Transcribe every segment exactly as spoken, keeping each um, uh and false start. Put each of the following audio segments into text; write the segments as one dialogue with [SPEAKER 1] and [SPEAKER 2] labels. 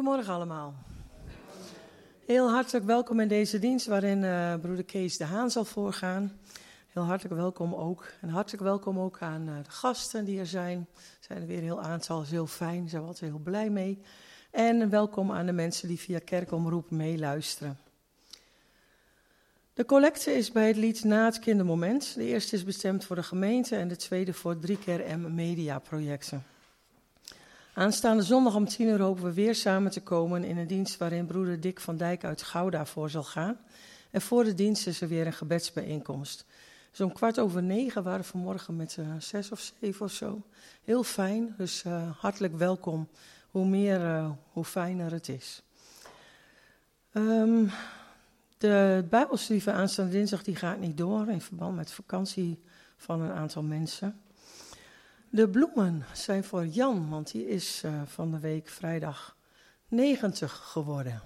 [SPEAKER 1] Goedemorgen allemaal. Heel hartelijk welkom in deze dienst waarin uh, broeder Kees de Haan zal voorgaan. Heel hartelijk welkom ook. En hartelijk welkom ook aan uh, de gasten die er zijn. Er zijn er weer een heel aantal, dat is heel fijn, daar zijn we altijd heel blij mee. En welkom aan de mensen die via Kerkomroep meeluisteren. De collecte is bij het lied Na het kindermoment. De eerste is bestemd voor de gemeente en de tweede voor drie keer M Media projecten. Aanstaande zondag om tien uur hopen we weer samen te komen in een dienst waarin broeder Dick van Dijk uit Gouda voor zal gaan. En voor de dienst is er weer een gebedsbijeenkomst. Dus om kwart over negen waren we vanmorgen met uh, zes of zeven of zo. Heel fijn, dus uh, hartelijk welkom. Hoe meer, uh, hoe fijner het is. Um, de Bijbelstudie van aanstaande dinsdag die gaat niet door in verband met vakantie van een aantal mensen. De bloemen zijn voor Jan, want die is uh, van de week vrijdag negentig geworden.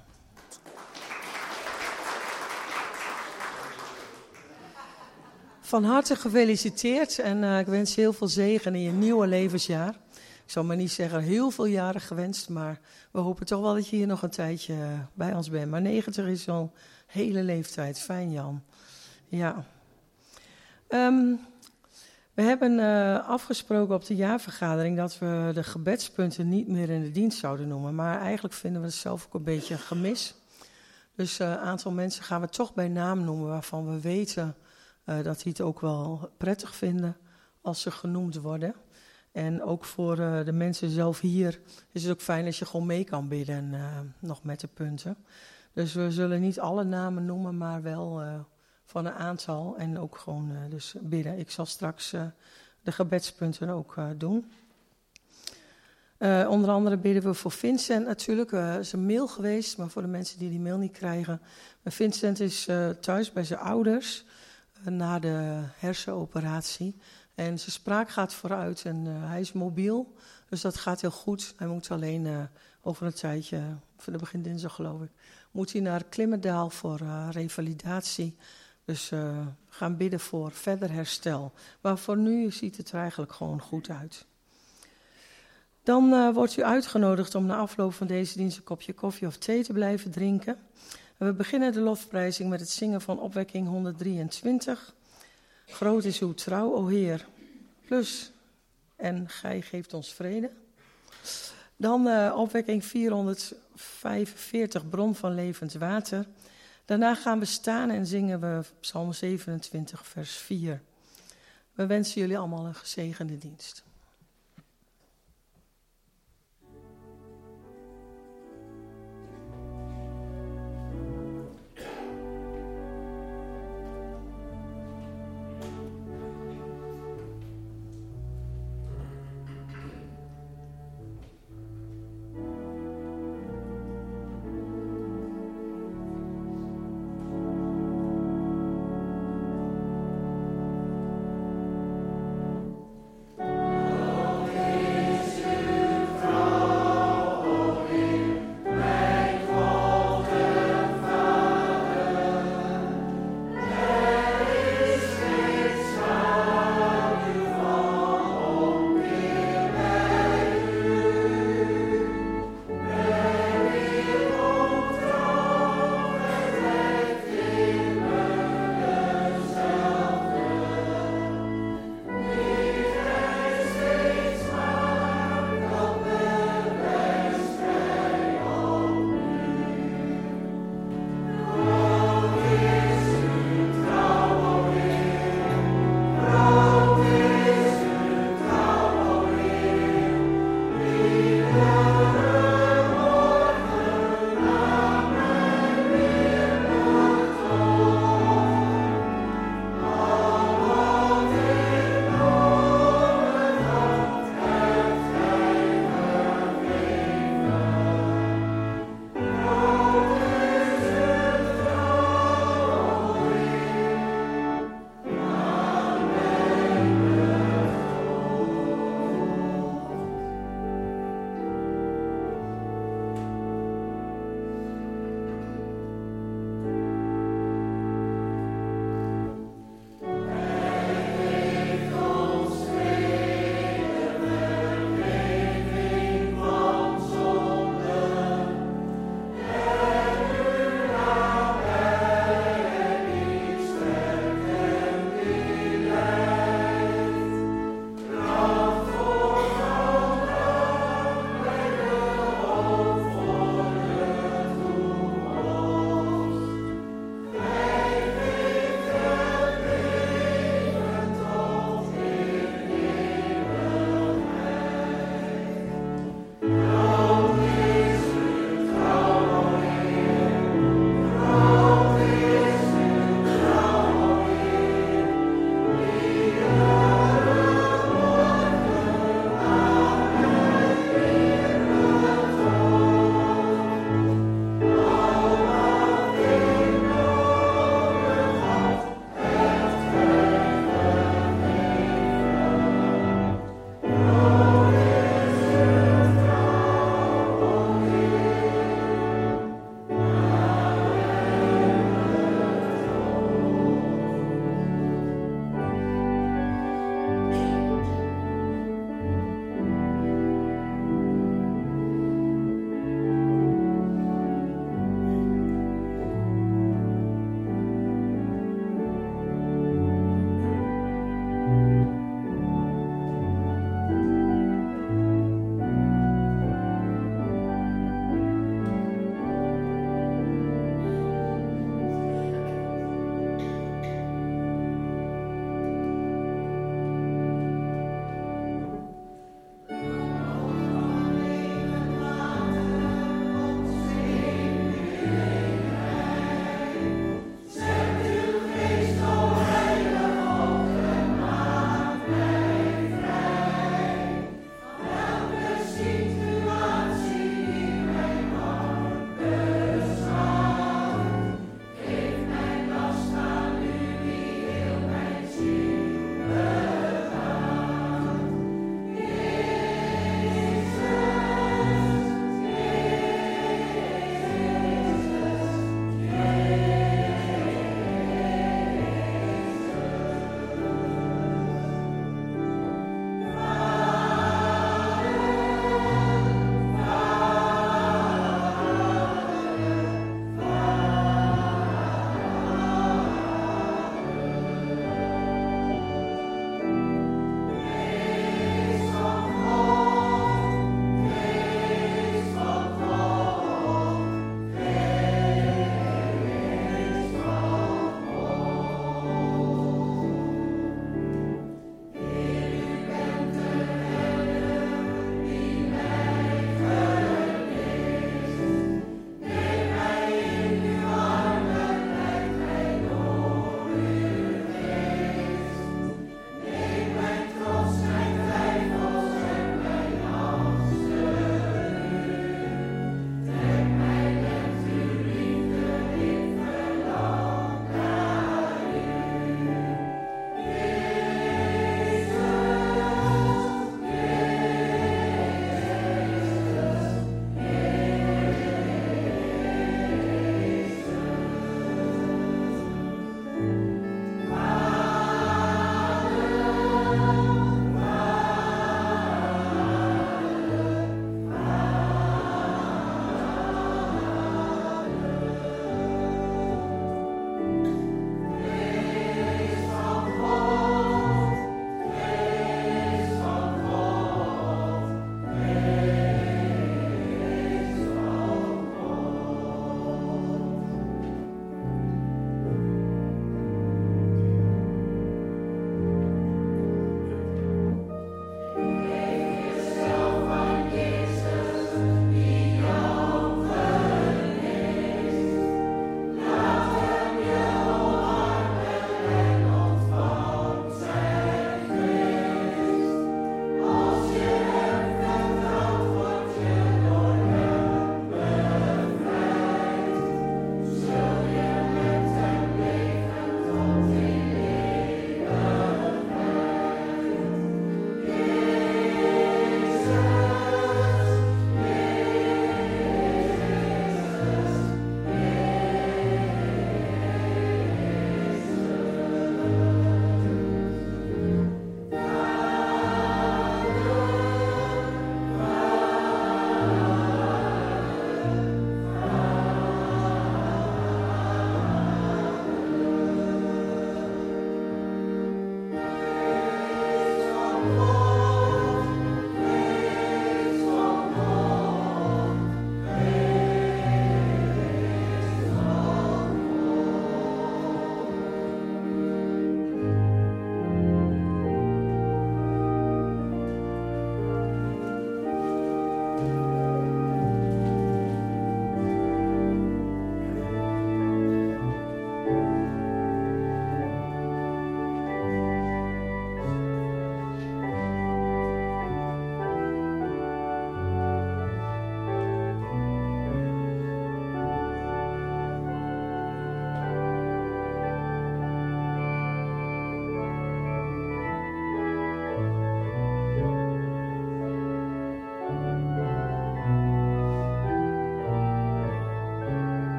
[SPEAKER 1] Van harte gefeliciteerd en uh, ik wens je heel veel zegen in je nieuwe levensjaar. Ik zal maar niet zeggen heel veel jaren gewenst, maar we hopen toch wel dat je hier nog een tijdje uh, bij ons bent. Maar negentig is al een hele leeftijd. Fijn, Jan. Ja. Um, We hebben uh, afgesproken op de jaarvergadering dat we de gebedspunten niet meer in de dienst zouden noemen. Maar eigenlijk vinden we het zelf ook een beetje een gemis. Dus een uh, aantal mensen gaan we toch bij naam noemen waarvan we weten uh, dat die het ook wel prettig vinden als ze genoemd worden. En ook voor uh, de mensen zelf hier is het ook fijn als je gewoon mee kan bidden uh, nog met de punten. Dus we zullen niet alle namen noemen, maar wel Uh, van een aantal en ook gewoon uh, dus bidden. Ik zal straks uh, de gebedspunten ook uh, doen. Uh, onder andere bidden we voor Vincent natuurlijk. Er uh, is een mail geweest, maar voor de mensen die die mail niet krijgen. Uh, Vincent is uh, thuis bij zijn ouders uh, na de hersenoperatie. En zijn spraak gaat vooruit en uh, hij is mobiel. Dus dat gaat heel goed. Hij moet alleen uh, over een tijdje, voor de begin dinsdag geloof ik, moet hij naar Klimmendaal voor uh, revalidatie. Dus uh, we gaan bidden voor verder herstel. Maar voor nu ziet het er eigenlijk gewoon goed uit. Dan uh, wordt u uitgenodigd om na afloop van deze dienst een kopje koffie of thee te blijven drinken. En we beginnen de lofprijzing met het zingen van opwekking honderddrieëntwintig. Groot is uw trouw, o Heer. Plus, en gij geeft ons vrede. Dan uh, opwekking vierhonderdvijfenveertig, bron van levend water. Daarna gaan we staan en zingen we Psalm zevenentwintig, vers vier. We wensen jullie allemaal een gezegende dienst.
[SPEAKER 2] Oh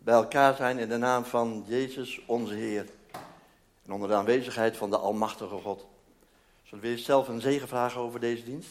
[SPEAKER 2] bij elkaar zijn in de naam van Jezus, onze Heer. En onder de aanwezigheid van de Almachtige God. Zullen we eerst zelf een zegen vragen over deze dienst?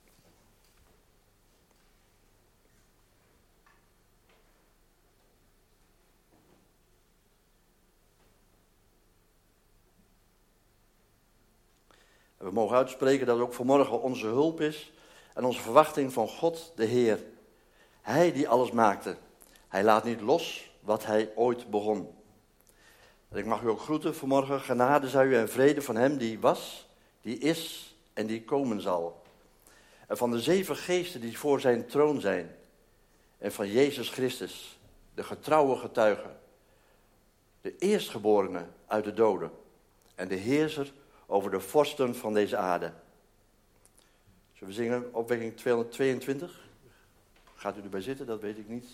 [SPEAKER 2] We mogen uitspreken dat het ook vanmorgen onze hulp is en onze verwachting van God, de Heer. Hij die alles maakte. Hij laat niet los wat hij ooit begon. En ik mag u ook groeten vanmorgen. Genade zij u en vrede van hem die was, die is en die komen zal. En van de zeven geesten die voor zijn troon zijn. En van Jezus Christus, de getrouwe getuige. De eerstgeborene uit de doden. En de heerser over de vorsten van deze aarde. Zullen we zingen opwekking tweehonderdtweeëntwintig? Gaat u erbij zitten? Dat weet ik niet.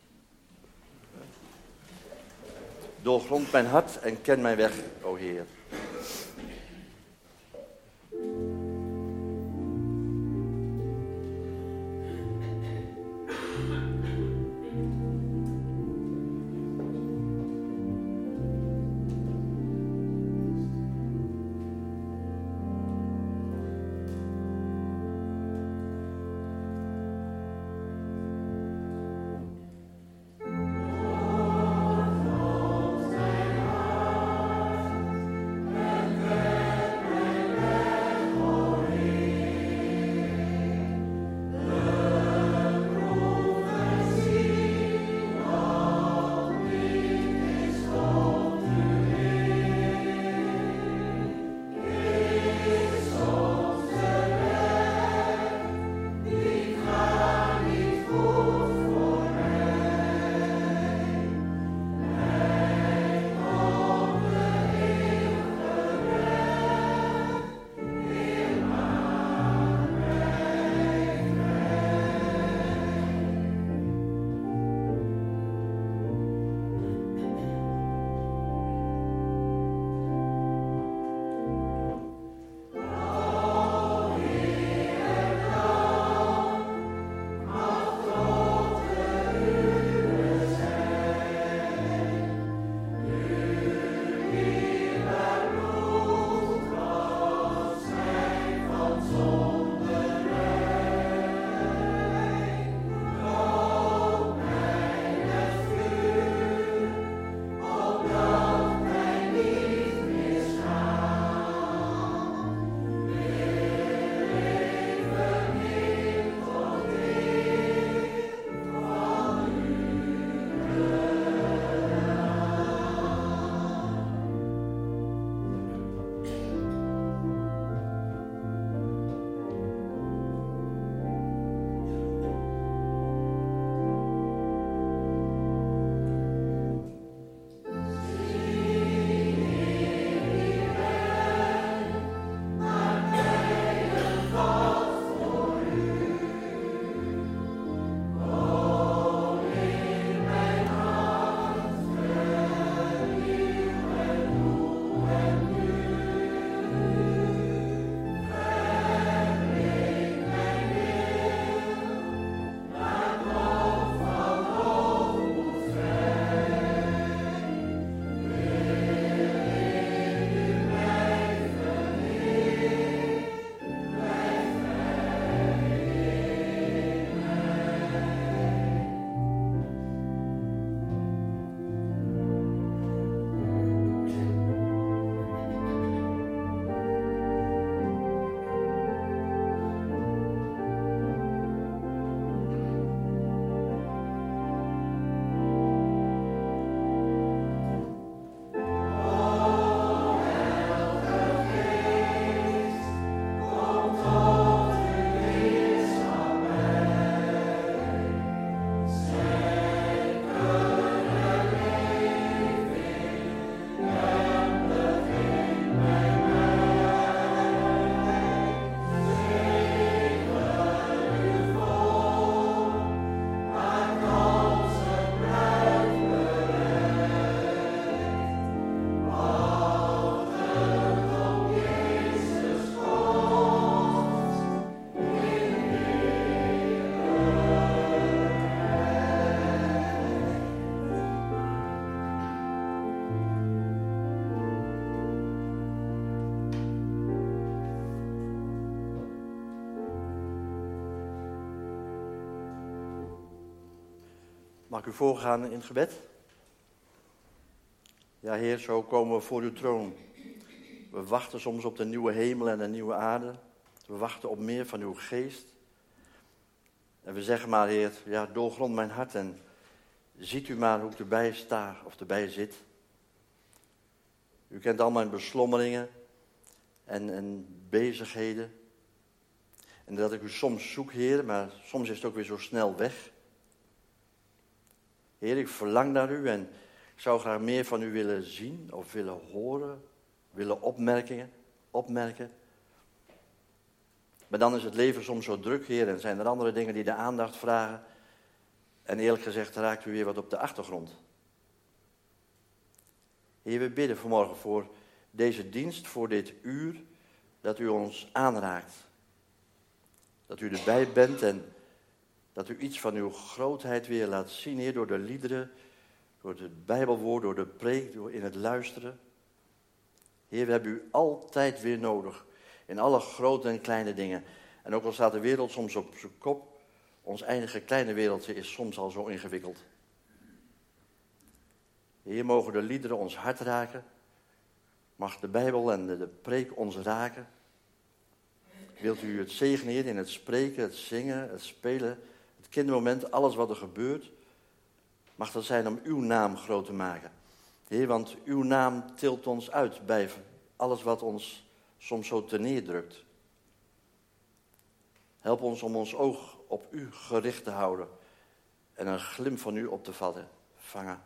[SPEAKER 2] Doorgrond mijn hart en ken mijn weg, o Heer.
[SPEAKER 3] Oh,
[SPEAKER 2] Mag ik u voorgaan in het gebed? Ja, Heer, zo komen we voor uw troon. We wachten soms op de nieuwe hemel en de nieuwe aarde. We wachten op meer van uw geest. En we zeggen maar, Heer, ja, doorgrond mijn hart en ziet u maar hoe ik erbij sta of erbij zit. U kent al mijn beslommeringen en, en bezigheden. En dat ik u soms zoek, Heer, maar soms is het ook weer zo snel weg. Heer, ik verlang naar u en ik zou graag meer van u willen zien of willen horen, willen opmerkingen, opmerken. Maar dan is het leven soms zo druk, Heer, en zijn er andere dingen die de aandacht vragen. En eerlijk gezegd raakt u weer wat op de achtergrond. Heer, we bidden vanmorgen voor deze dienst, voor dit uur, dat u ons aanraakt. Dat u erbij bent en dat u iets van uw grootheid weer laat zien, Heer, door de liederen, door het Bijbelwoord, door de preek, door in het luisteren. Heer, we hebben u altijd weer nodig, in alle grote en kleine dingen. En ook al staat de wereld soms op zijn kop, ons eindige kleine wereldje is soms al zo ingewikkeld. Heer, mogen de liederen ons hart raken, mag de Bijbel en de, de preek ons raken. Wilt u het zegenen, Heer, in het spreken, het zingen, het spelen, het kindermoment, alles wat er gebeurt. Mag dat zijn om uw naam groot te maken. Heer, want uw naam tilt ons uit bij alles wat ons soms zo terneerdrukt. Help ons om ons oog op u gericht te houden en een glimp van u op te vatten, vangen.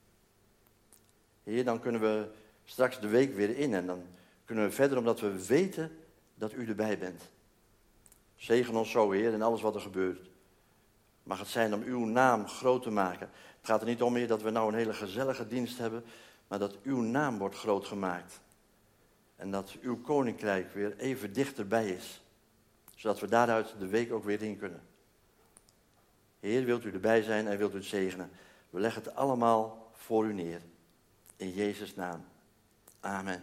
[SPEAKER 2] Heer, dan kunnen we straks de week weer in en dan kunnen we verder omdat we weten dat u erbij bent. Zegen ons zo, Heer, in alles wat er gebeurt. Mag het zijn om uw naam groot te maken. Het gaat er niet om, Heer, dat we nou een hele gezellige dienst hebben, maar dat uw naam wordt groot gemaakt. En dat uw koninkrijk weer even dichterbij is. Zodat we daaruit de week ook weer in kunnen. Heer, wilt u erbij zijn en wilt u het zegenen. We leggen het allemaal voor u neer. In Jezus' naam. Amen.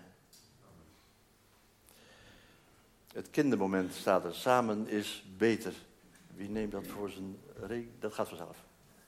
[SPEAKER 2] Het kindermoment staat er. Samen is beter. Wie neemt dat voor zijn rekening? Dat gaat vanzelf.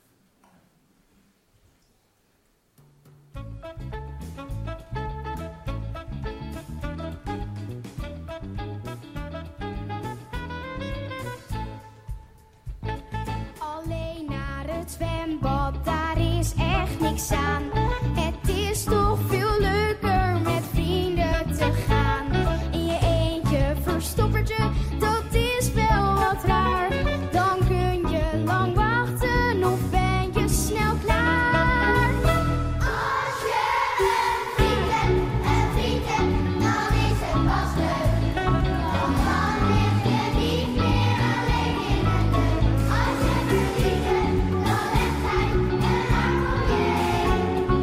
[SPEAKER 3] Alleen naar het zwembad, daar is echt niks aan. Het is toch veel leuker met vrienden te gaan. In je eentje verstoppertje, dat is wel wat raar. Dan kun je lang wachten of ben je snel klaar. Als je een vriend hebt, een vriend hebt, dan is het pas leuk. Want dan lig je niet meer alleen in het leuk. Als je een vriend hebt, dan legt hij een arm om je heen.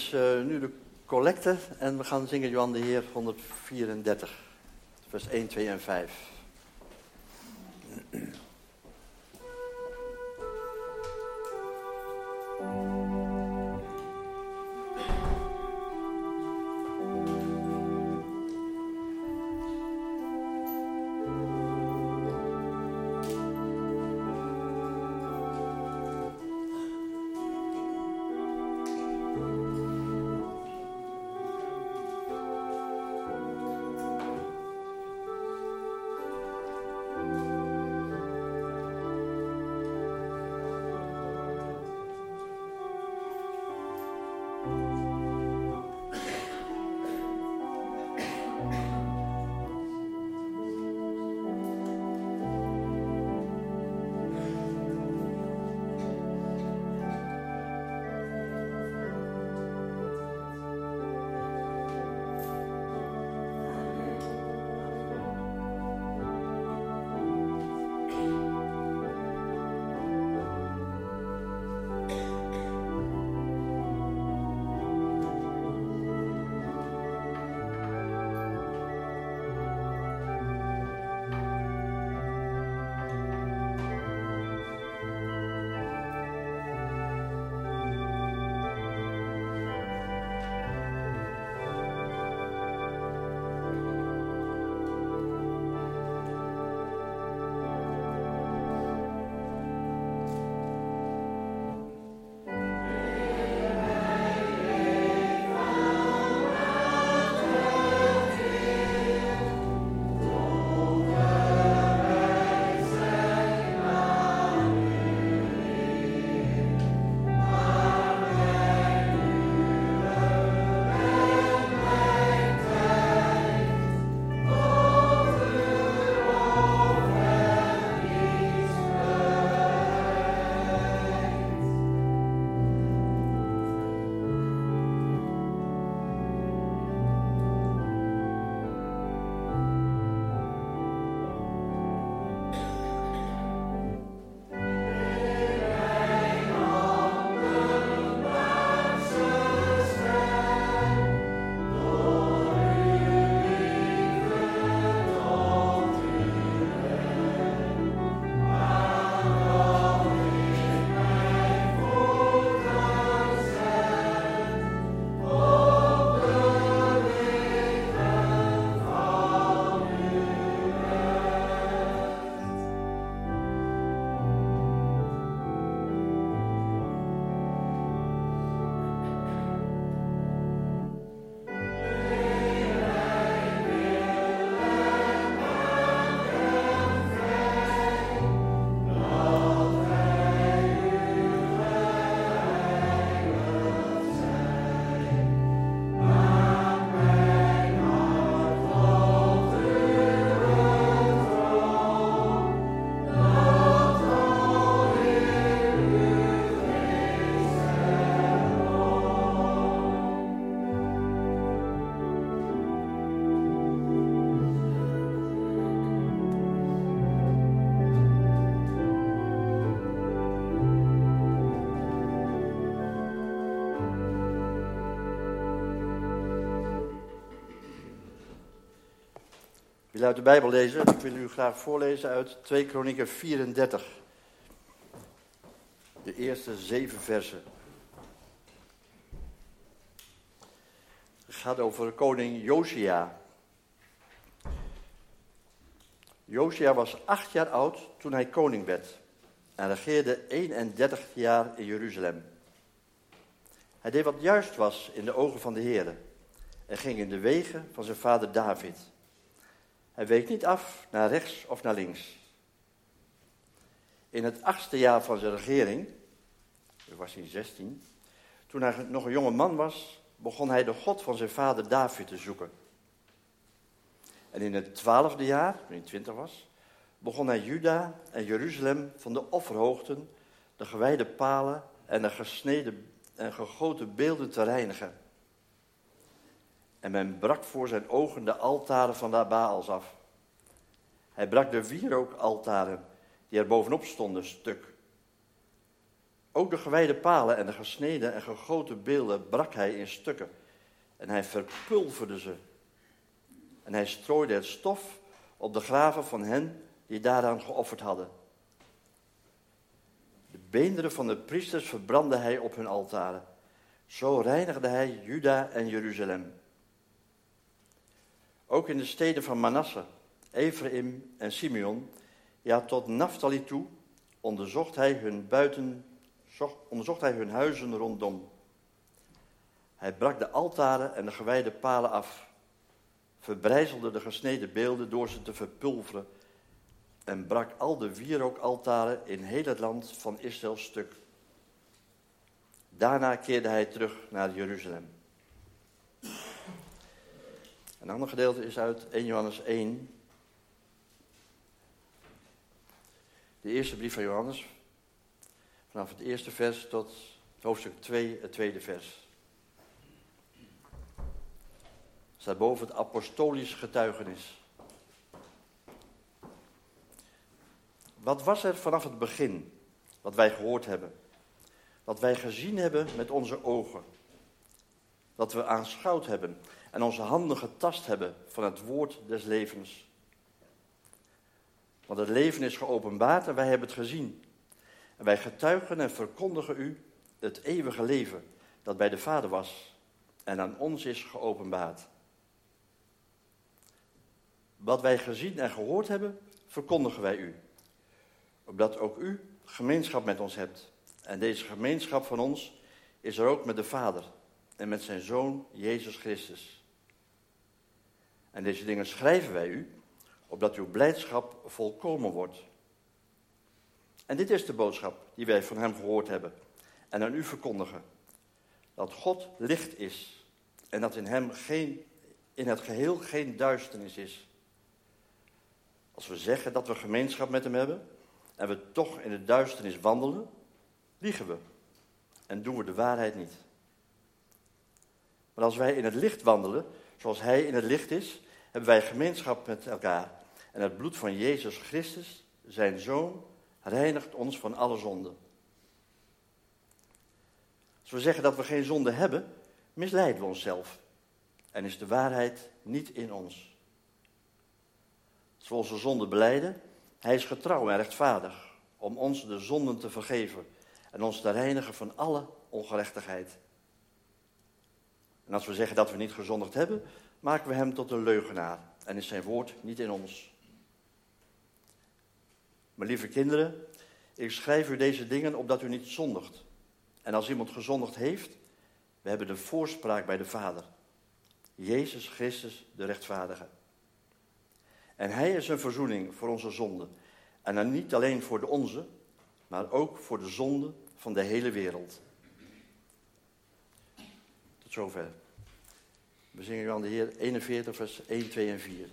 [SPEAKER 2] is uh, nu de collecte en we gaan zingen Johan de Heer honderdvierendertig, vers één, twee en vijf. Ik wil uit de Bijbel lezen. Ik wil u graag voorlezen uit twee Kronieken vierendertig. De eerste zeven versen. Het gaat over koning Josia. Josia was acht jaar oud toen hij koning werd en regeerde eenendertig jaar in Jeruzalem. Hij deed wat juist was in de ogen van de Heere en ging in de wegen van zijn vader David. Hij week niet af naar rechts of naar links. In het achtste jaar van zijn regering, dat was hij zestien, toen hij nog een jonge man was, begon hij de God van zijn vader David te zoeken. En in het twaalfde jaar, toen hij twintig was, begon hij Juda en Jeruzalem van de offerhoogten, de gewijde palen en de gesneden en gegoten beelden te reinigen. En men brak voor zijn ogen de altaren van de Baals af. Hij brak de wierookaltaren die er bovenop stonden stuk. Ook de gewijde palen en de gesneden en gegoten beelden brak hij in stukken. En hij verpulverde ze. En hij strooide het stof op de graven van hen die daaraan geofferd hadden. De beenderen van de priesters verbrandde hij op hun altaren. Zo reinigde hij Juda en Jeruzalem. Ook in de steden van Manasse, Ephraim en Simeon, ja tot Naphtali toe, onderzocht hij hun buiten, onderzocht hij hun huizen rondom. Hij brak de altaren en de gewijde palen af, verbrijzelde de gesneden beelden door ze te verpulveren en brak al de wierookaltaren in heel het land van Israël stuk. Daarna keerde hij terug naar Jeruzalem. Een ander gedeelte is uit eerste Johannes één. De eerste brief van Johannes, vanaf het eerste vers tot hoofdstuk twee, het tweede vers. Staat boven het apostolisch getuigenis. Wat was er vanaf het begin, wat wij gehoord hebben, wat wij gezien hebben met onze ogen, wat we aanschouwd hebben en onze handen getast hebben van het woord des levens. Want het leven is geopenbaard en wij hebben het gezien. En wij getuigen en verkondigen u het eeuwige leven dat bij de Vader was en aan ons is geopenbaard. Wat wij gezien en gehoord hebben, verkondigen wij u. Opdat ook u gemeenschap met ons hebt. En deze gemeenschap van ons is er ook met de Vader en met zijn Zoon Jezus Christus. En deze dingen schrijven wij u, opdat uw blijdschap volkomen wordt. En dit is de boodschap die wij van hem gehoord hebben en aan u verkondigen. Dat God licht is en dat in hem geen, in het geheel geen duisternis is. Als we zeggen dat we gemeenschap met hem hebben en we toch in de duisternis wandelen, liegen we en doen we de waarheid niet. Maar als wij in het licht wandelen, zoals hij in het licht is, hebben wij gemeenschap met elkaar. En het bloed van Jezus Christus, zijn Zoon, reinigt ons van alle zonde. Als we zeggen dat we geen zonde hebben, misleiden we onszelf. En is de waarheid niet in ons. Als we onze zonde belijden, hij is getrouw en rechtvaardig om ons de zonden te vergeven en ons te reinigen van alle ongerechtigheid. En als we zeggen dat we niet gezondigd hebben, maken we hem tot een leugenaar en is zijn woord niet in ons. Maar lieve kinderen, ik schrijf u deze dingen opdat u niet zondigt. En als iemand gezondigd heeft, we hebben de voorspraak bij de Vader. Jezus Christus de rechtvaardige. En hij is een verzoening voor onze zonden. En dan niet alleen voor de onze, maar ook voor de zonde van de hele wereld. Tot zover. We zingen u aan de Heer eenenveertig, vers één, twee en vier.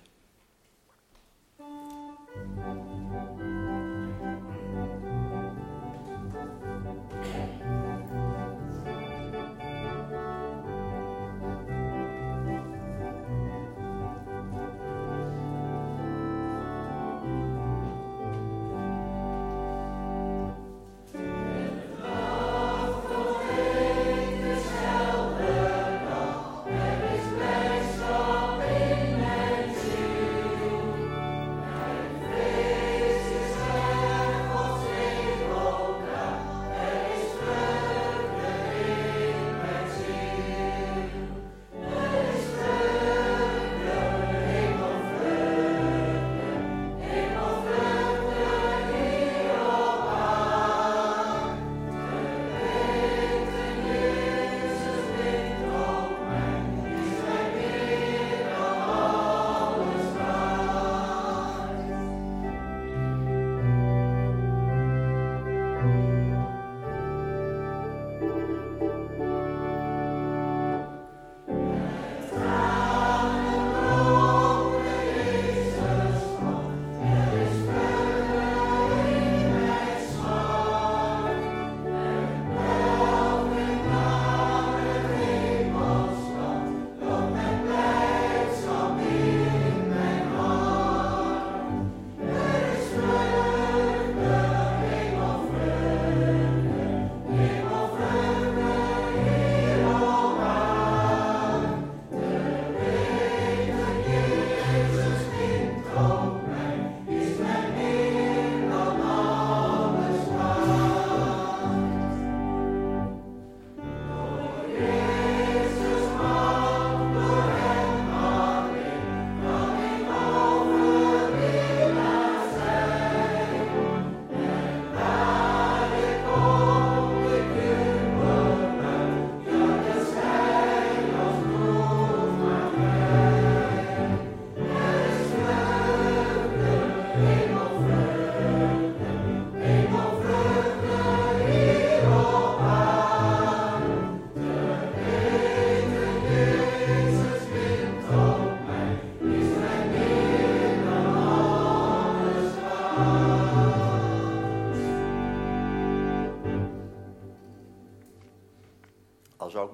[SPEAKER 4] Thank you.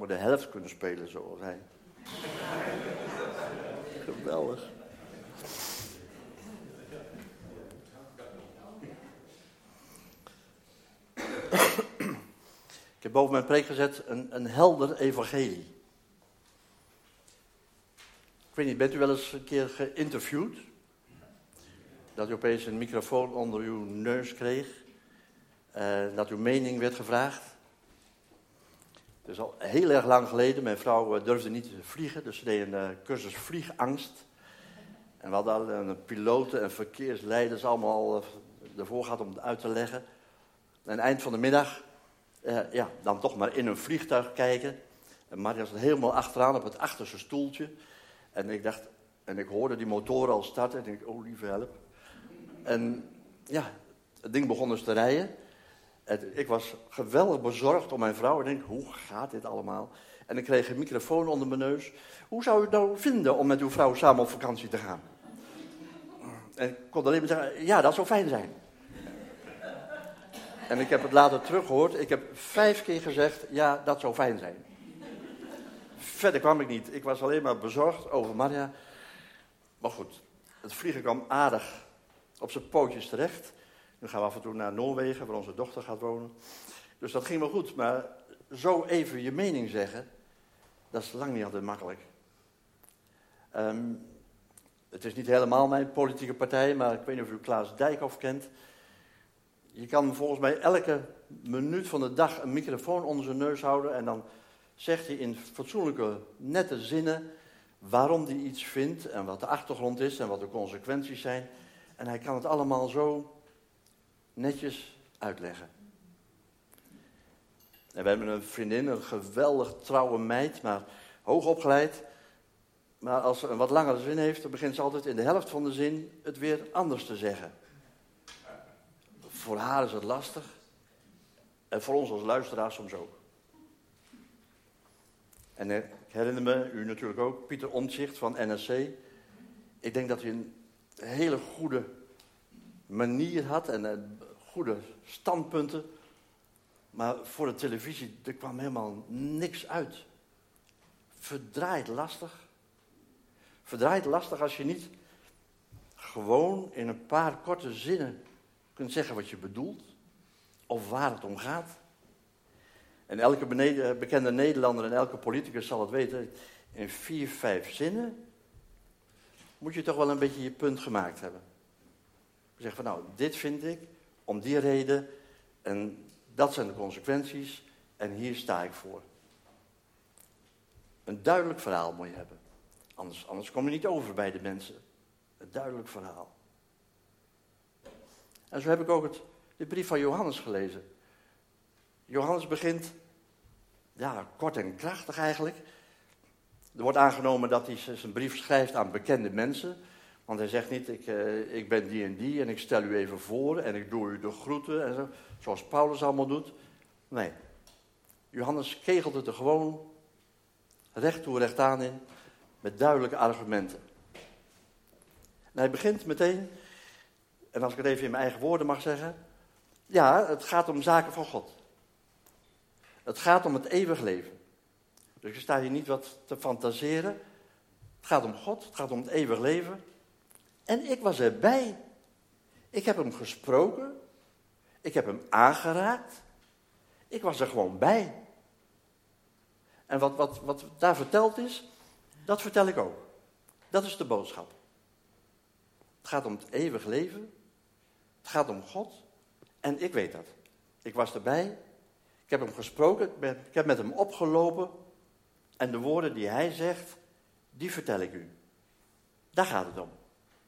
[SPEAKER 2] de helft kunnen spelen zoals hij. Geweldig. Ik heb boven mijn preek gezet een, een helder evangelie. Ik weet niet, bent u wel eens een keer geïnterviewd? Dat u opeens een microfoon onder uw neus kreeg. Uh, dat uw mening werd gevraagd. Het is al heel erg lang geleden. Mijn vrouw uh, durfde niet te vliegen, dus ze deed een uh, cursus vliegangst. En we hadden al een piloten en verkeersleiders allemaal uh, ervoor gehad om het uit te leggen. En aan het eind van de middag, uh, ja, dan toch maar in een vliegtuig kijken. En Maria zat helemaal achteraan op het achterste stoeltje. En ik dacht, en ik hoorde die motoren al starten. En ik dacht, oh lieve help. En ja, het ding begon dus te rijden. En ik was geweldig bezorgd om mijn vrouw. Ik denk, hoe gaat dit allemaal? En ik kreeg een microfoon onder mijn neus. Hoe zou u het nou vinden om met uw vrouw samen op vakantie te gaan? En ik kon alleen maar zeggen, ja, dat zou fijn zijn. En ik heb het later teruggehoord. Ik heb vijf keer gezegd, ja, dat zou fijn zijn. Verder kwam ik niet. Ik was alleen maar bezorgd over Maria. Maar goed, het vliegen kwam aardig op zijn pootjes terecht. Nu gaan we af en toe naar Noorwegen, waar onze dochter gaat wonen. Dus dat ging wel goed. Maar zo even je mening zeggen, dat is lang niet altijd makkelijk. Um, het is niet helemaal mijn politieke partij, maar ik weet niet of u Klaas Dijkhoff kent. Je kan volgens mij elke minuut van de dag een microfoon onder zijn neus houden en dan zegt hij in fatsoenlijke, nette zinnen waarom hij iets vindt en wat de achtergrond is en wat de consequenties zijn. En hij kan het allemaal zo netjes uitleggen. En we hebben een vriendin, een geweldig trouwe meid, maar hoog opgeleid. Maar als ze een wat langere zin heeft, dan begint ze altijd in de helft van de zin het weer anders te zeggen. Voor haar is het lastig. En voor ons als luisteraars soms ook. En ik herinner me, u natuurlijk ook, Pieter Omtzigt van N R C. Ik denk dat hij een hele goede manier had en goede standpunten. Maar voor de televisie, er kwam helemaal niks uit. Verdraaid lastig. Verdraaid lastig als je niet gewoon in een paar korte zinnen kunt zeggen wat je bedoelt. Of waar het om gaat. En elke bekende Nederlander en elke politicus zal het weten. In vier, vijf zinnen moet je toch wel een beetje je punt gemaakt hebben. Je zegt van nou, dit vind ik om die reden en dat zijn de consequenties en hier sta ik voor. Een duidelijk verhaal moet je hebben. Anders, anders kom je niet over bij de mensen. Een duidelijk verhaal. En zo heb ik ook het, de brief van Johannes gelezen. Johannes begint, ja, kort en krachtig eigenlijk. Er wordt aangenomen dat hij zijn brief schrijft aan bekende mensen. Want hij zegt niet, ik, uh, ik ben die en die en ik stel u even voor en ik doe u de groeten en zo. Zoals Paulus allemaal doet. Nee, Johannes kegelt het er gewoon recht toe recht aan in. Met duidelijke argumenten. En hij begint meteen, en als ik het even in mijn eigen woorden mag zeggen. Ja, het gaat om zaken van God. Het gaat om het eeuwig leven. Dus je staat hier niet wat te fantaseren. Het gaat om God, het gaat om het eeuwig leven. En ik was erbij. Ik heb hem gesproken. Ik heb hem aangeraakt. Ik was er gewoon bij. En wat, wat, wat daar verteld is, dat vertel ik ook. Dat is de boodschap. Het gaat om het eeuwig leven. Het gaat om God. En ik weet dat. Ik was erbij. Ik heb hem gesproken. Ik, ben, ik heb met hem opgelopen. En de woorden die hij zegt, die vertel ik u. Daar gaat het om.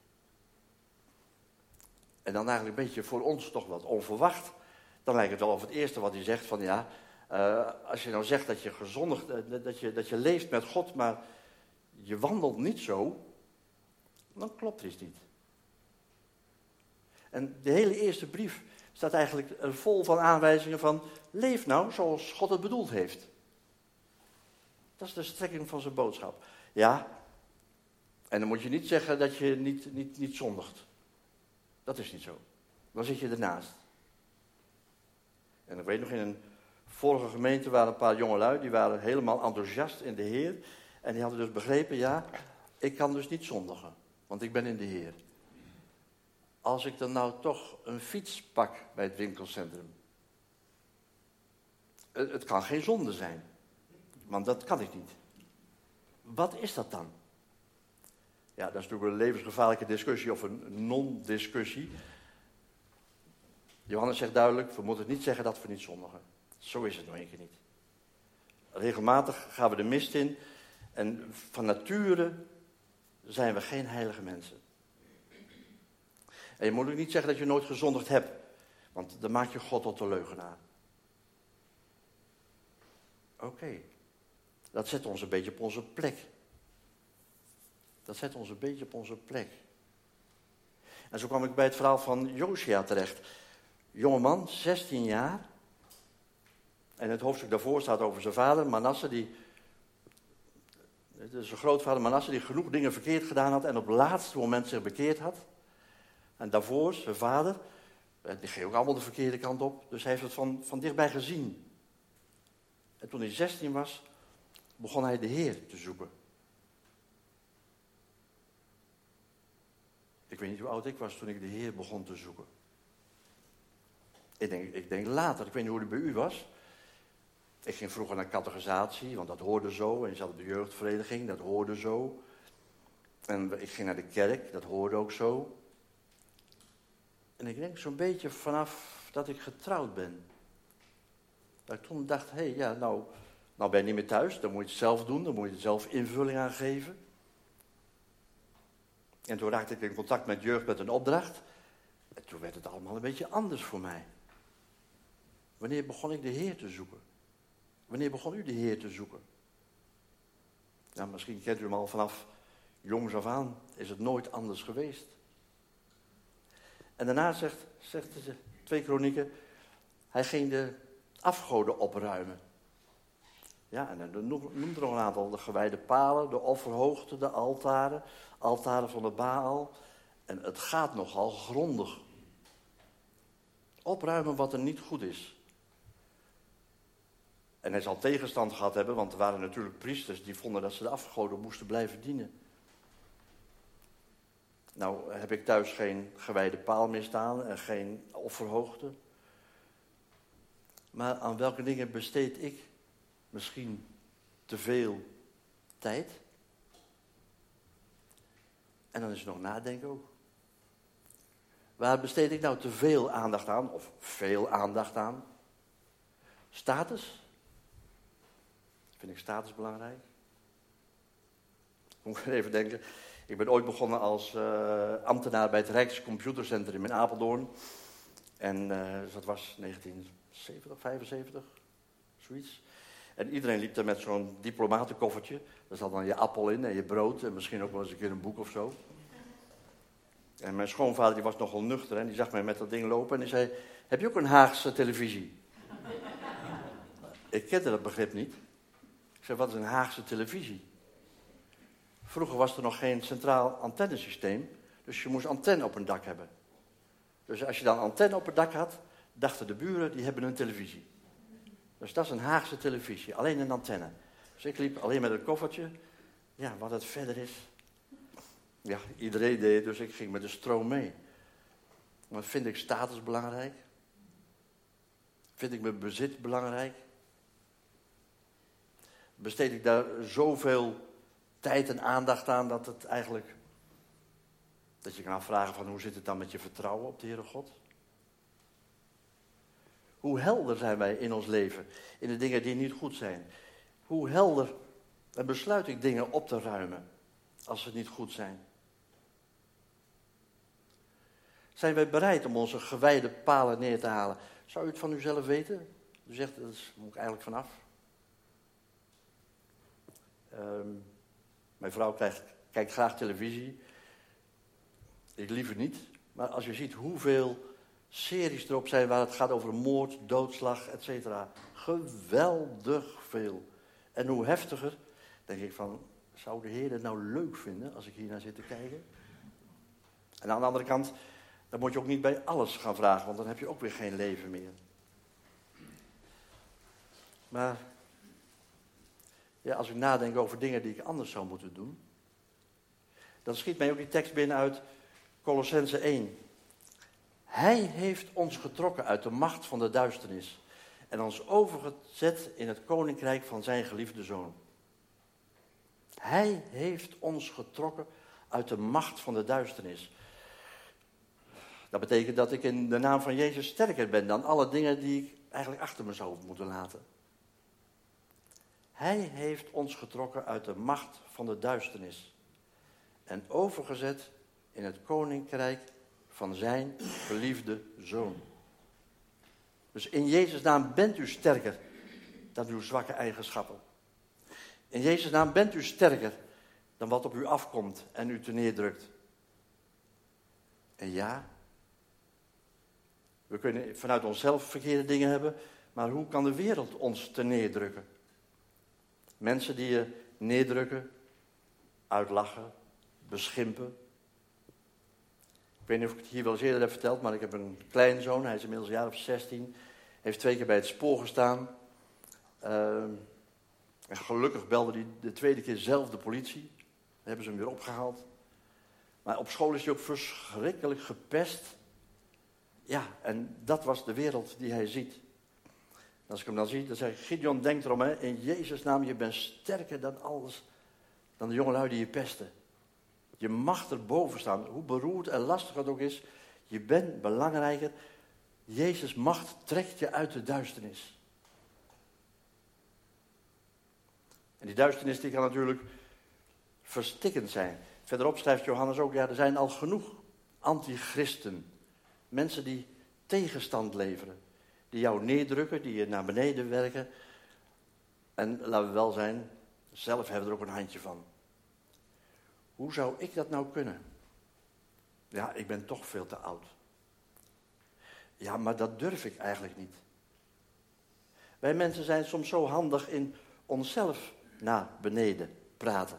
[SPEAKER 2] En dan eigenlijk een beetje voor ons toch wat onverwacht. Dan lijkt het wel of het eerste wat hij zegt van ja, uh, als je nou zegt dat je gezondigd, uh, dat je, dat je leeft met God, maar je wandelt niet zo, dan klopt er iets niet. En de hele eerste brief staat eigenlijk vol van aanwijzingen van leef nou zoals God het bedoeld heeft. Dat is de strekking van zijn boodschap. Ja, en dan moet je niet zeggen dat je niet, niet, niet zondigt. Dat is niet zo. Dan zit je ernaast. En ik weet nog in een Vorige gemeente waren een paar jongelui, die waren helemaal enthousiast in de Heer. En die hadden dus begrepen, ja, ik kan dus niet zondigen, want ik ben in de Heer. Als ik dan nou toch een fiets pak bij het winkelcentrum. Het, het kan geen zonde zijn, want dat kan ik niet. Wat is dat dan? Ja, dat is natuurlijk een levensgevaarlijke discussie of een non-discussie. Johannes zegt duidelijk, we moeten niet zeggen dat we niet zondigen. Zo is het nog een keer niet. Regelmatig gaan we de mist in en van nature zijn we geen heilige mensen. En je moet ook niet zeggen dat je nooit gezondigd hebt, want dan maak je God tot de leugenaar. Oké, okay. Dat zet ons een beetje op onze plek. Dat zet ons een beetje op onze plek. En zo kwam ik bij het verhaal van Josia terecht. Jongeman, zestien jaar. En het hoofdstuk daarvoor staat over zijn vader, Manasse, die... zijn grootvader Manasse, die genoeg dingen verkeerd gedaan had en op het laatste moment zich bekeerd had. En daarvoor, zijn vader, die ging ook allemaal de verkeerde kant op. Dus hij heeft het van, van dichtbij gezien. En toen hij zestien was, begon hij de Heer te zoeken. Ik weet niet hoe oud ik was toen ik de Heer begon te zoeken. Ik denk, ik denk later, ik weet niet hoe het bij u was. Ik ging vroeger naar catechisatie, want dat hoorde zo. En je zat op de jeugdvereniging, dat hoorde zo. En ik ging naar de kerk, dat hoorde ook zo. En ik denk zo'n beetje vanaf dat ik getrouwd ben. Dat ik toen dacht, hé, hey, ja, nou, nou ben je niet meer thuis. Dan moet je het zelf doen, dan moet je er zelf invulling aan geven. En toen raakte ik in contact met jeugd met een opdracht. En toen werd het allemaal een beetje anders voor mij. Wanneer begon ik de Heer te zoeken? Wanneer begon u de Heer te zoeken? Nou, misschien kent u hem al vanaf jongs af aan. Is het nooit anders geweest. En daarna zegt, zegt de twee kronieken, hij ging de afgoden opruimen. Ja, en dan noemt er nog een aantal, de gewijde palen, de offerhoogten, de altaren, altaren van de Baal. En het gaat nogal grondig. Opruimen wat er niet goed is. En hij zal tegenstand gehad hebben, want er waren natuurlijk priesters die vonden dat ze de afgoden moesten blijven dienen. Nou heb ik thuis geen gewijde paal meer staan en geen offerhoogte. Maar aan welke dingen besteed ik misschien te veel tijd? En dan is er nog nadenken ook. Waar besteed ik nou te veel aandacht aan, of veel aandacht aan? Status? Vind ik status belangrijk? Moet ik even denken. Ik ben ooit begonnen als uh, ambtenaar bij het Rijkscomputercentrum in Apeldoorn. En uh, dat was negentien zeventig, vijfenzeventig, zoiets. En iedereen liep daar met zo'n diplomatenkoffertje. Daar zat dan je appel in en je brood en misschien ook wel eens een keer een boek of zo. En mijn schoonvader die was nogal nuchter en die zag mij met dat ding lopen en die zei, heb je ook een Haagse televisie? Ik kende dat begrip niet. Ik zei, wat is een Haagse televisie? Vroeger was er nog geen centraal antennesysteem, dus je moest antenne op een dak hebben. Dus als je dan antenne op het dak had, dachten de buren, die hebben een televisie. Dus dat is een Haagse televisie, alleen een antenne. Dus ik liep alleen met een koffertje. Ja, wat het verder is. Ja, iedereen deed, dus ik ging met de stroom mee. Maar vind ik status belangrijk? Vind ik mijn bezit belangrijk? Besteed ik daar zoveel tijd en aandacht aan dat het eigenlijk... dat je kan afvragen van hoe zit het dan met je vertrouwen op de Heere God? Hoe helder zijn wij in ons leven, in de dingen die niet goed zijn? Hoe helder en besluit ik dingen op te ruimen als ze niet goed zijn? Zijn wij bereid om onze gewijde palen neer te halen? Zou u het van uzelf weten? U zegt, daar moet ik eigenlijk vanaf. Um, mijn vrouw kijkt, kijkt graag televisie. Ik liever niet. Maar als je ziet hoeveel series erop zijn waar het gaat over moord, doodslag, et cetera. Geweldig veel. En hoe heftiger, denk ik van, zou de Heer het nou leuk vinden als ik hier naar zit te kijken? En aan de andere kant, dan moet je ook niet bij alles gaan vragen, want dan heb je ook weer geen leven meer. Maar ja, als ik nadenk over dingen die ik anders zou moeten doen, dan schiet mij ook die tekst binnen uit Kolossenzen één. Hij heeft ons getrokken uit de macht van de duisternis en ons overgezet in het koninkrijk van zijn geliefde zoon. Hij heeft ons getrokken uit de macht van de duisternis. Dat betekent dat ik in de naam van Jezus sterker ben dan alle dingen die ik eigenlijk achter me zou moeten laten. Hij heeft ons getrokken uit de macht van de duisternis en overgezet in het koninkrijk van zijn geliefde zoon. Dus in Jezus' naam bent u sterker dan uw zwakke eigenschappen. In Jezus' naam bent u sterker dan wat op u afkomt en u teneerdrukt. En ja, we kunnen vanuit onszelf verkeerde dingen hebben, maar hoe kan de wereld ons teneerdrukken? Mensen die je neerdrukken, uitlachen, beschimpen. Ik weet niet of ik het hier wel eens eerder heb verteld, maar ik heb een kleinzoon, hij is inmiddels een jaar of zestien, heeft twee keer bij het spoor gestaan. Uh, en gelukkig belde hij de tweede keer zelf de politie. Dan hebben ze hem weer opgehaald. Maar op school is hij ook verschrikkelijk gepest. Ja, en dat was de wereld die hij ziet. En als ik hem dan zie, dan zeg ik, Gideon, denk erom, hè, in Jezus' naam, je bent sterker dan alles, dan de jongelui die je pesten. Je mag erboven staan, hoe beroerd en lastig het ook is. Je bent belangrijker. Jezus' macht trekt je uit de duisternis. En die duisternis die kan natuurlijk verstikkend zijn. Verderop schrijft Johannes ook, ja, er zijn al genoeg antichristen. Mensen die tegenstand leveren. Die jou neerdrukken, die je naar beneden werken. En laten we wel zijn, zelf hebben we er ook een handje van. Hoe zou ik dat nou kunnen? Ja, ik ben toch veel te oud. Ja, maar dat durf ik eigenlijk niet. Wij mensen zijn soms zo handig in onszelf naar beneden praten.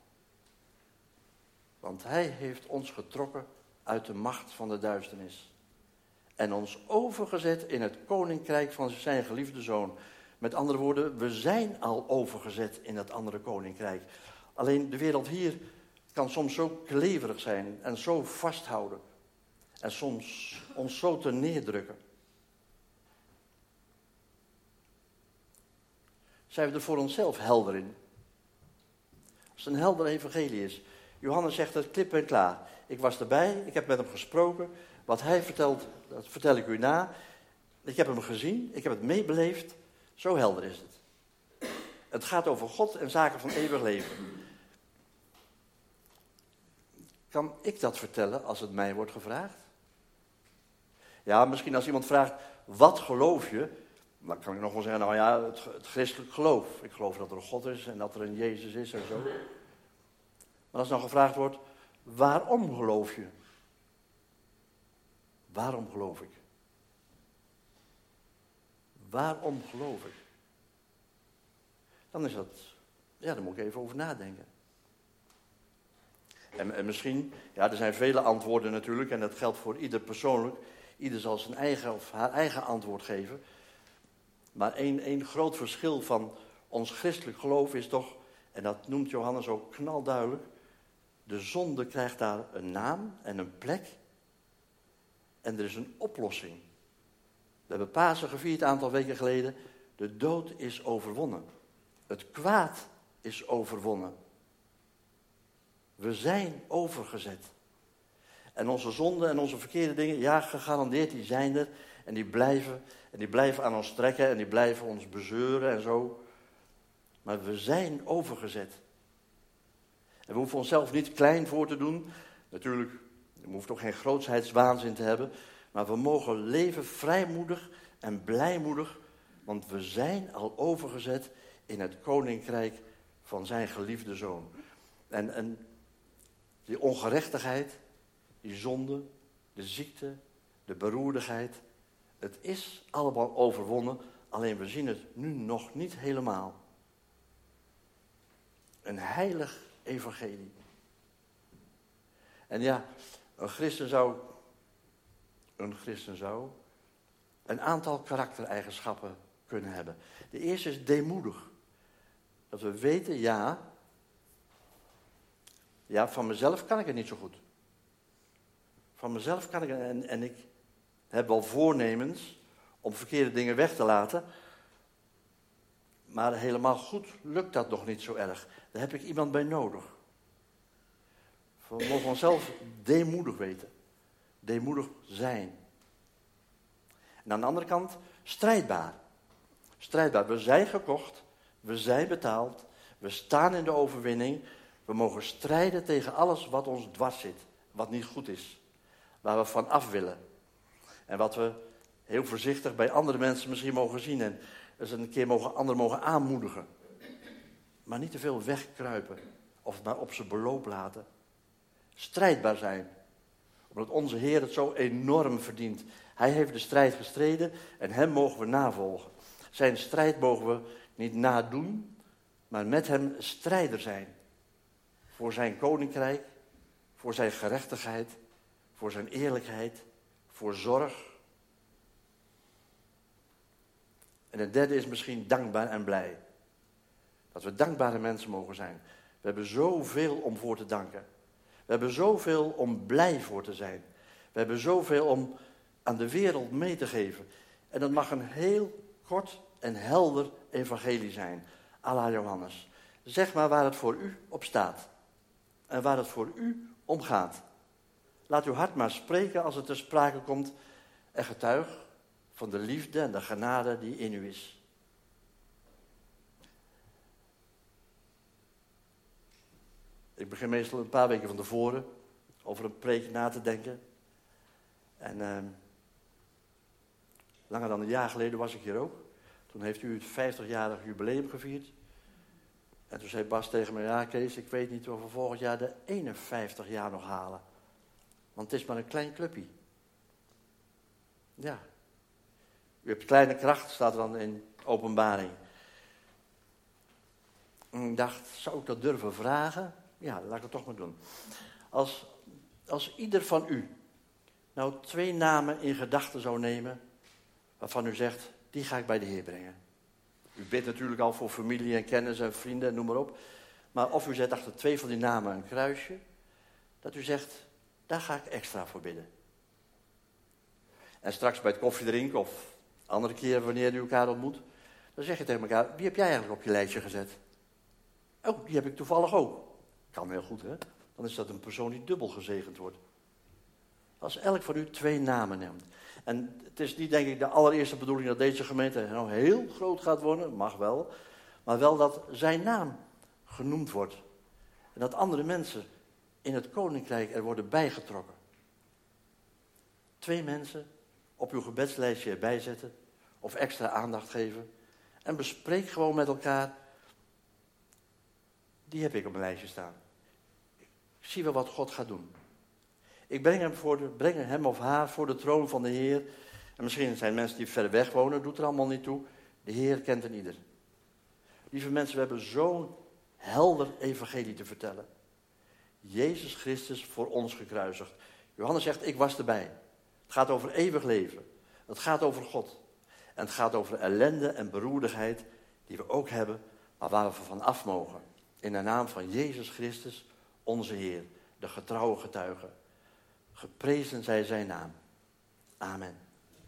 [SPEAKER 2] Want hij heeft ons getrokken uit de macht van de duisternis. En ons overgezet in het koninkrijk van zijn geliefde zoon. Met andere woorden, we zijn al overgezet in dat andere koninkrijk. Alleen de wereld hier kan soms zo kleverig zijn en zo vasthouden. En soms ons zo te neerdrukken. Zijn we er voor onszelf helder in? Als het een helder evangelie is. Johannes zegt het klip en klaar. Ik was erbij, ik heb met hem gesproken. Wat hij vertelt, dat vertel ik u na. Ik heb hem gezien, ik heb het meebeleefd. Zo helder is het. Het gaat over God en zaken van eeuwig leven. Kan ik dat vertellen als het mij wordt gevraagd? Ja, misschien als iemand vraagt, wat geloof je? Dan kan ik nog wel zeggen, nou ja, het, het christelijk geloof. Ik geloof dat er een God is en dat er een Jezus is en zo. Maar als dan gevraagd wordt, waarom geloof je? Waarom geloof ik? Waarom geloof ik? Dan is dat, ja, daar moet ik even over nadenken. En, en misschien, ja, er zijn vele antwoorden natuurlijk en dat geldt voor ieder persoonlijk. Ieder zal zijn eigen of haar eigen antwoord geven. Maar één, één groot verschil van ons christelijk geloof is toch, en dat noemt Johannes ook knalduidelijk, de zonde krijgt daar een naam en een plek en er is een oplossing. We hebben Pasen gevierd een aantal weken geleden. De dood is overwonnen. Het kwaad is overwonnen. We zijn overgezet. En onze zonden en onze verkeerde dingen, ja, gegarandeerd, die zijn er. En die blijven, en die blijven aan ons trekken en die blijven ons bezeuren en zo. Maar we zijn overgezet. En we hoeven onszelf niet klein voor te doen. Natuurlijk, we hoeven ook geen grootsheidswaanzin te hebben. Maar we mogen leven vrijmoedig en blijmoedig. Want we zijn al overgezet in het koninkrijk van zijn geliefde zoon. En, en die ongerechtigheid, die zonde, de ziekte, de beroerdigheid. Het is allemaal overwonnen, alleen we zien het nu nog niet helemaal. Een heilig evangelie. En ja, een christen zou, een christen zou een aantal karaktereigenschappen kunnen hebben. De eerste is deemoedig. Dat we weten, ja, ja, van mezelf kan ik het niet zo goed. Van mezelf kan ik het, en, en ik heb wel voornemens om verkeerde dingen weg te laten, maar helemaal goed lukt dat nog niet zo erg. Daar heb ik iemand bij nodig. We mogen onszelf deemoedig weten. Deemoedig zijn. En aan de andere kant strijdbaar. Strijdbaar. We zijn gekocht. We zijn betaald. We staan in de overwinning. We mogen strijden tegen alles wat ons dwars zit. Wat niet goed is. Waar we van af willen. En wat we heel voorzichtig bij andere mensen misschien mogen zien. En eens een keer mogen, anderen mogen aanmoedigen. Maar niet te veel wegkruipen. Of het maar op zijn beloop laten. Strijdbaar zijn. Omdat onze Heer het zo enorm verdient. Hij heeft de strijd gestreden en hem mogen we navolgen. Zijn strijd mogen we niet nadoen, maar met hem strijder zijn. Voor zijn koninkrijk, voor zijn gerechtigheid, voor zijn eerlijkheid, voor zorg. En het derde is misschien dankbaar en blij. Dat we dankbare mensen mogen zijn. We hebben zoveel om voor te danken. We hebben zoveel om blij voor te zijn. We hebben zoveel om aan de wereld mee te geven. En dat mag een heel kort en helder evangelie zijn. À la Johannes. Zeg maar waar het voor u op staat. En waar het voor u om gaat. Laat uw hart maar spreken als het ter sprake komt. En getuig van de liefde en de genade die in u is. Ik begin meestal een paar weken van tevoren over een preek na te denken. En eh, langer dan een jaar geleden was ik hier ook. Toen heeft u het vijftigjarig jubileum gevierd. En toen zei Bas tegen me, ja Kees, ik weet niet of we volgend jaar de eenenvijftig jaar nog halen. Want het is maar een klein clubje. Ja. U hebt kleine kracht, staat er dan in Openbaring. En ik dacht, zou ik dat durven vragen? Ja, laat ik het toch maar doen. Als, als ieder van u nou twee namen in gedachten zou nemen, waarvan u zegt, die ga ik bij de Heer brengen. U bidt natuurlijk al voor familie en kennis en vrienden en noem maar op. Maar of u zet achter twee van die namen een kruisje, dat u zegt, daar ga ik extra voor bidden. En straks bij het koffiedrinken of andere keren wanneer u elkaar ontmoet, dan zeg je tegen elkaar, wie heb jij eigenlijk op je lijstje gezet? Oh, die heb ik toevallig ook. Kan heel goed, hè? Dan is dat een persoon die dubbel gezegend wordt. Als elk van u twee namen neemt. En het is niet, denk ik, de allereerste bedoeling dat deze gemeente nou heel groot gaat worden. Mag wel. Maar wel dat zijn naam genoemd wordt. En dat andere mensen in het koninkrijk er worden bijgetrokken. Twee mensen op uw gebedslijstje erbij zetten. Of extra aandacht geven. En bespreek gewoon met elkaar. Die heb ik op mijn lijstje staan. Ik zie wel wat God gaat doen. Ik breng hem, voor de, breng hem of haar voor de troon van de Heer. En misschien zijn mensen die ver weg wonen, doet er allemaal niet toe. De Heer kent een ieder. Lieve mensen, we hebben zo'n helder evangelie te vertellen. Jezus Christus voor ons gekruisigd. Johannes zegt, ik was erbij. Het gaat over eeuwig leven. Het gaat over God. En het gaat over ellende en beroerdigheid die we ook hebben, maar waar we van af mogen. In de naam van Jezus Christus, onze Heer, de getrouwe getuige. Geprezen zij zijn naam. Amen.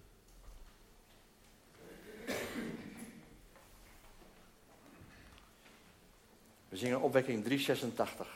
[SPEAKER 2] We zingen opwekking driehonderdzesentachtig.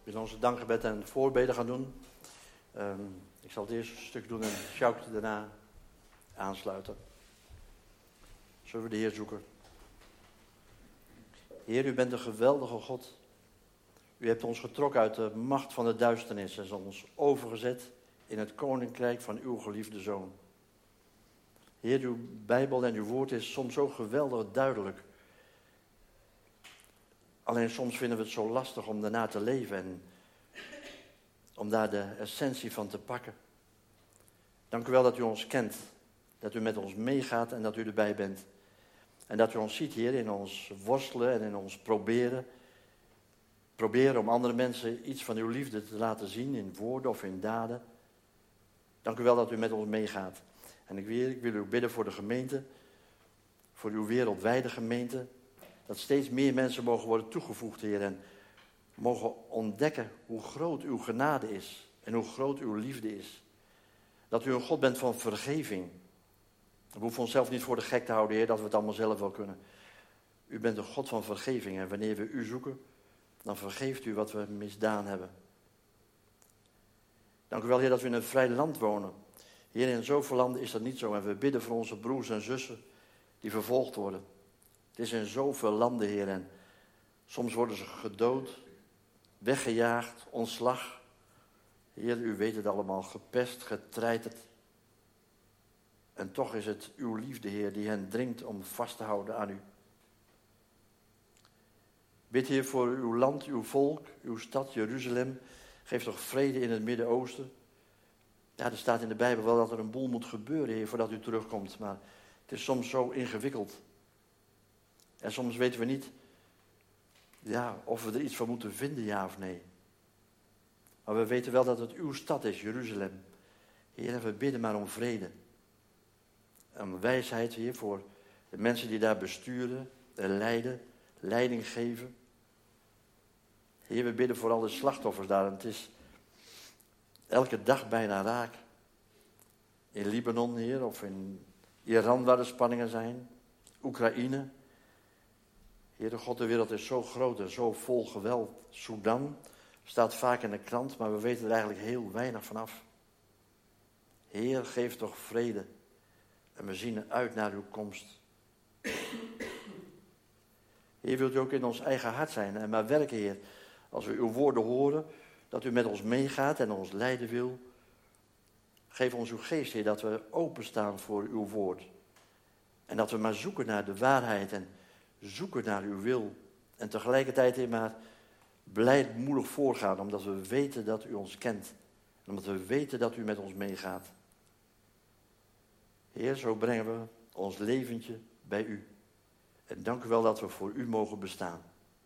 [SPEAKER 2] willen onze dankgebed en voorbeden gaan doen. Um, ik zal het eerst een stuk doen en Sjoukje daarna aansluiten. Zullen we de Heer zoeken? Heer, u bent een geweldige God. U hebt ons getrokken uit de macht van de duisternis en ons overgezet in het koninkrijk van uw geliefde Zoon. Heer, uw Bijbel en uw woord is soms zo geweldig duidelijk. Alleen soms vinden we het zo lastig om daarna te leven en om daar de essentie van te pakken. Dank u wel dat u ons kent, dat u met ons meegaat en dat u erbij bent. En dat u ons ziet, Heer, in ons worstelen en in ons proberen. Proberen om andere mensen iets van uw liefde te laten zien in woorden of in daden. Dank u wel dat u met ons meegaat. En ik wil, ik wil u bidden voor de gemeente, voor uw wereldwijde gemeente. Dat steeds meer mensen mogen worden toegevoegd, Heer. En mogen ontdekken hoe groot uw genade is en hoe groot uw liefde is. Dat u een God bent van vergeving. We hoeven onszelf niet voor de gek te houden, Heer, dat we het allemaal zelf wel kunnen. U bent een God van vergeving en wanneer we u zoeken, dan vergeeft u wat we misdaan hebben. Dank u wel, Heer, dat we in een vrij land wonen. Heer, in zoveel landen is dat niet zo en we bidden voor onze broers en zussen die vervolgd worden. Het is in zoveel landen, Heer, en soms worden ze gedood, weggejaagd, ontslag. Heer, u weet het allemaal, gepest, getreiterd. En toch is het uw liefde, Heer, die hen dringt om vast te houden aan u. Bid, Heer, voor uw land, uw volk, uw stad, Jeruzalem. Geef toch vrede in het Midden-Oosten. Ja, er staat in de Bijbel wel dat er een boel moet gebeuren, Heer, voordat u terugkomt. Maar het is soms zo ingewikkeld. En soms weten we niet ja, of we er iets van moeten vinden, ja of nee. Maar we weten wel dat het uw stad is, Jeruzalem. Heer, en we bidden maar om vrede. Om wijsheid, Heer, voor de mensen die daar besturen en leiden, leiding geven. Heer, we bidden voor al de slachtoffers daar. En het is elke dag bijna raak. In Libanon, Heer, of in Iran waar de spanningen zijn. Oekraïne. Heer, de God, de wereld is zo groot en zo vol geweld. Sudan staat vaak in de krant, maar we weten er eigenlijk heel weinig vanaf. Heer, geef toch vrede. En we zien uit naar uw komst. Heer, wilt u ook in ons eigen hart zijn en maar werken, Heer. Als we uw woorden horen, dat u met ons meegaat en ons leiden wil. Geef ons uw geest, Heer, dat we openstaan voor uw woord. En dat we maar zoeken naar de waarheid en zoeken naar uw wil. En tegelijkertijd, Heer, maar blijmoedig voorgaan, omdat we weten dat u ons kent. En omdat we weten dat u met ons meegaat. Heer, zo brengen we ons leventje bij u. En dank u wel dat we voor u mogen bestaan.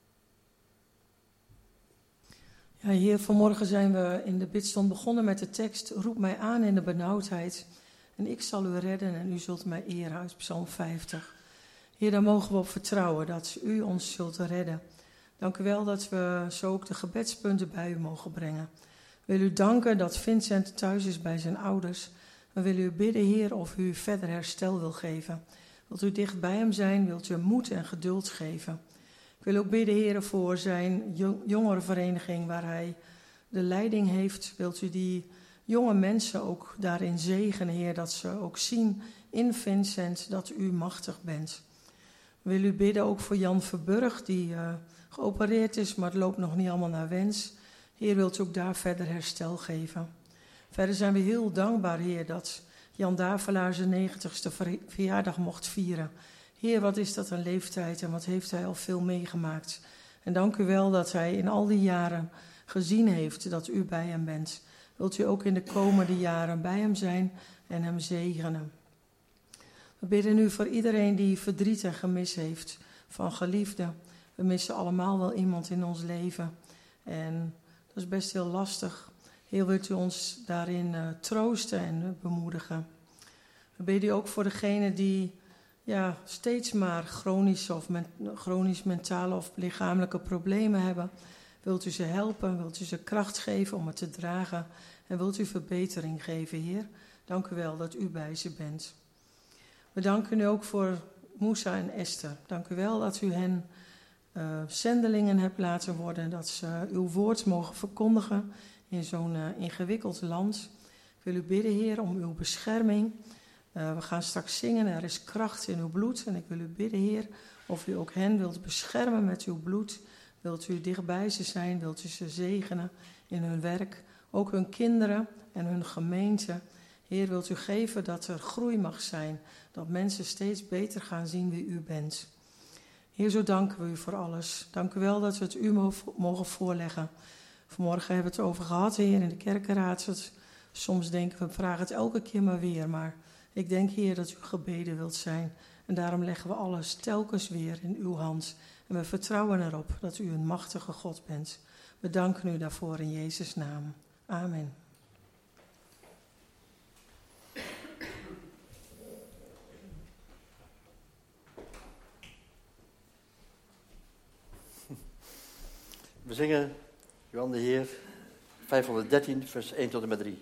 [SPEAKER 1] Ja, Heer, vanmorgen zijn we in de bidstond begonnen met de tekst: roep mij aan in de benauwdheid en ik zal u redden en u zult mij eren, uit Psalm vijftig. Heer, daar mogen we op vertrouwen dat u ons zult redden. Dank u wel dat we zo ook de gebedspunten bij u mogen brengen. We willen u danken dat Vincent thuis is bij zijn ouders. We willen u bidden, Heer, of u verder herstel wil geven. Wilt u dicht bij hem zijn, wilt u moed en geduld geven. Ik wil ook bidden, Heer, voor zijn jongerenvereniging waar hij de leiding heeft. Wilt u die jonge mensen ook daarin zegenen, Heer, dat ze ook zien in Vincent dat u machtig bent. We willen u bidden ook voor Jan Verburg, die uh, geopereerd is, maar het loopt nog niet allemaal naar wens. Heer, wilt u ook daar verder herstel geven. Verder zijn we heel dankbaar, Heer, dat Jan Davelaar zijn negentigste verjaardag mocht vieren. Heer, wat is dat een leeftijd en wat heeft hij al veel meegemaakt. En dank u wel dat hij in al die jaren gezien heeft dat u bij hem bent. Wilt u ook in de komende jaren bij hem zijn en hem zegenen. We bidden nu voor iedereen die verdriet en gemis heeft van geliefden. We missen allemaal wel iemand in ons leven. En dat is best heel lastig. Heer, wilt u ons daarin uh, troosten en uh, bemoedigen. We bidden u ook voor degenen die ja, steeds maar chronische of men, chronisch mentale of lichamelijke problemen hebben. Wilt u ze helpen, wilt u ze kracht geven om het te dragen en wilt u verbetering geven, Heer. Dank u wel dat u bij ze bent. We danken u ook voor Moussa en Esther. Dank u wel dat u hen uh, zendelingen hebt laten worden. Dat ze uw woord mogen verkondigen in zo'n uh, ingewikkeld land. Ik wil u bidden, Heer, om uw bescherming. Uh, we gaan straks zingen, er is kracht in uw bloed. En ik wil u bidden, Heer, of u ook hen wilt beschermen met uw bloed. Wilt u dichtbij ze zijn, wilt u ze zegenen in hun werk. Ook hun kinderen en hun gemeente. Heer, wilt u geven dat er groei mag zijn. Dat mensen steeds beter gaan zien wie u bent. Heer, zo danken we u voor alles. Dank u wel dat we het u mogen voorleggen. Vanmorgen hebben we het over gehad, Heer, in de kerkenraad. Dat soms denken we, we vragen het elke keer maar weer. Maar ik denk, Heer, dat u gebeden wilt zijn. En daarom leggen we alles telkens weer in uw hand. En we vertrouwen erop dat u een machtige God bent. We danken u daarvoor in Jezus' naam. Amen.
[SPEAKER 2] We zingen Johan de Heer, vijfhonderddertien, vers één tot en met drie.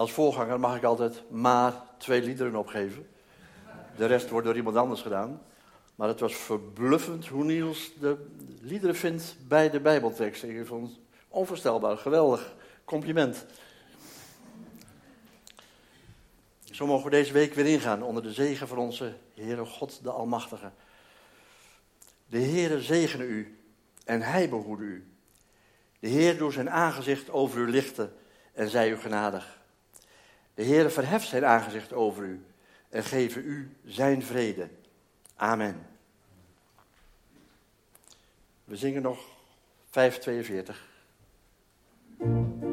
[SPEAKER 2] Als voorganger mag ik altijd maar twee liederen opgeven. De rest wordt door iemand anders gedaan. Maar het was verbluffend hoe Niels de liederen vindt bij de Bijbeltekst. Ik vond het onvoorstelbaar, geweldig compliment. Zo mogen we deze week weer ingaan onder de zegen van onze Heere God de Almachtige. De Heere zegene u en hij behoede u. De Heer doet zijn aangezicht over u lichten en zij u genadig. De Heere verheft zijn aangezicht over u en geeft u zijn vrede. Amen. We zingen nog vijfhonderdtweeënveertig.